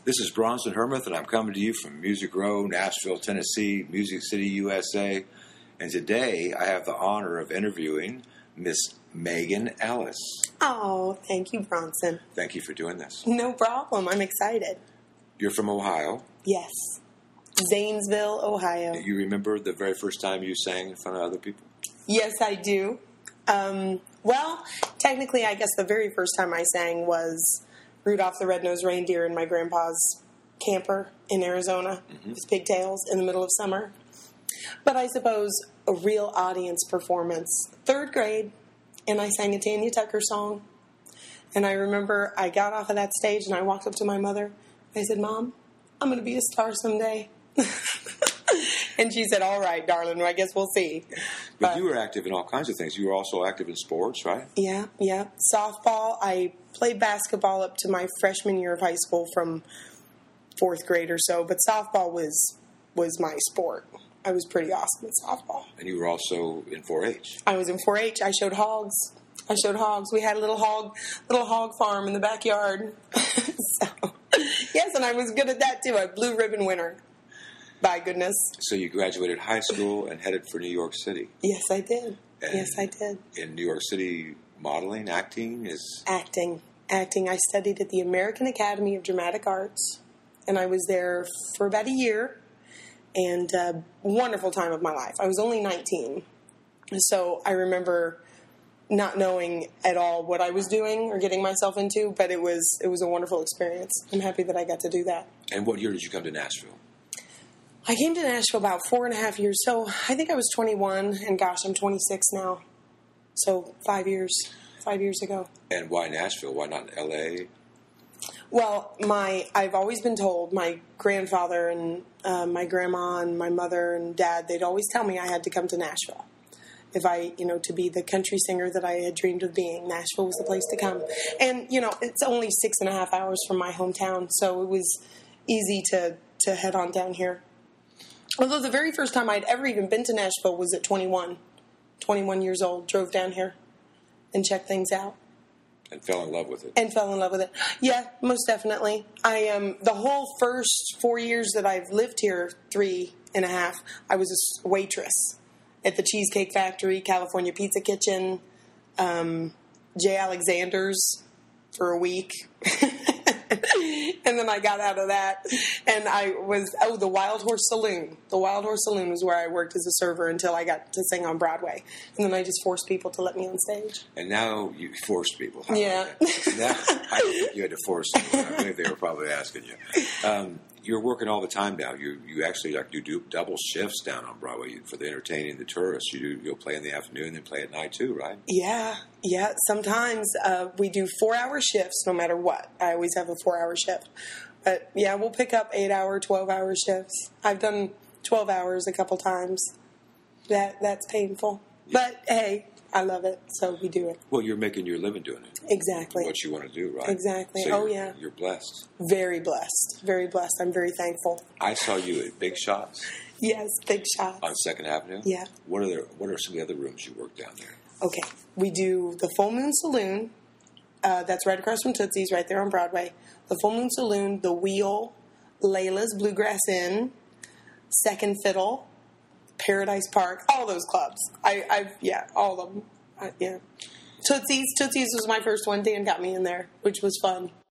This is Bronson Hermith, and I'm coming to you from Music Row, Nashville, Tennessee, Music City, USA. And today I have the honor of interviewing Miss Megan Ellis. Oh, thank you, Bronson. Thank you for doing this. No problem. I'm excited. You're from Ohio. Yes. Zanesville, Ohio. Do you remember the very first time you sang in front of other people? Yes, I do. Well, technically, I guess the very first time I sang was Rudolph the Red-Nosed Reindeer in my grandpa's camper in Arizona with pigtails in the middle of summer. But I suppose a real audience performance, 3rd grade, and I sang a Tanya Tucker song. And I remember I got off of that stage and I walked up to my mother. I said, "Mom, I'm going to be a star someday." And she said, "All right, darling, I guess we'll see." But you were active in all kinds of things. You were also active in sports, right? Yeah. Softball. I played basketball up to my freshman year of high school from 4th grade or so, but softball was my sport. I was pretty awesome at softball. And you were also in 4-H. I was in 4-H. I showed hogs. We had a little hog farm in the backyard. So, yes, and I was good at that too. A blue ribbon winner. By goodness. So you graduated high school and headed for New York City. Yes, I did. And in New York City, modeling, acting is... Acting. I studied at the American Academy of Dramatic Arts, and I was there for about a year, and a wonderful time of my life. I was only 19, so I remember not knowing at all what I was doing or getting myself into, but it was a wonderful experience. I'm happy that I got to do that. And what year did you come to Nashville? I came to Nashville about 4.5 years. So I think I was 21, and gosh, I'm 26 now. So 5 years ago. And why Nashville? Why not L.A.? Well, I've always been told, my grandfather and my grandma and my mother and dad, they'd always tell me I had to come to Nashville. If I, to be the country singer that I had dreamed of being, Nashville was the place to come. And, it's only 6.5 hours from my hometown, so it was easy to head on down here. Although the very first time I'd ever even been to Nashville was at 21 years old, drove down here and checked things out. And fell in love with it. Yeah, most definitely. The whole first 4 years that I've lived here, 3.5, I was a waitress at the Cheesecake Factory, California Pizza Kitchen, J. Alexander's for a week. And then I got out of that, and I was, the Wild Horse Saloon. The Wild Horse Saloon was where I worked as a server until I got to sing on Broadway. And then I just forced people to let me on stage. And now you force people. Yeah. Now, I don't think you had to force them. I think they were probably asking you. You're working all the time now. You actually you do double shifts down on Broadway for the entertaining the tourists. You'll play in the afternoon and play at night too, right? Yeah. Sometimes we do 4-hour shifts no matter what. I always have a 4-hour shift. But yeah, we'll pick up 8-hour, 12-hour shifts. I've done 12 hours a couple times. That's painful. Yeah. But hey, I love it, so we do it. Well, you're making your living doing it. Exactly. What you want to do, right? Exactly. So yeah. You're blessed. Very blessed. Very blessed. I'm very thankful. I saw you at Big Shots. Yes, Big Shots. On 2nd Avenue? Yeah. What are some of the other rooms you work down there? Okay. We do the Full Moon Saloon. That's right across from Tootsie's, right there on Broadway. The Full Moon Saloon, The Wheel, Layla's Bluegrass Inn, Second Fiddle, Paradise Park, all those clubs. All of them. Yeah. Tootsie's was my first one. Dan got me in there, which was fun.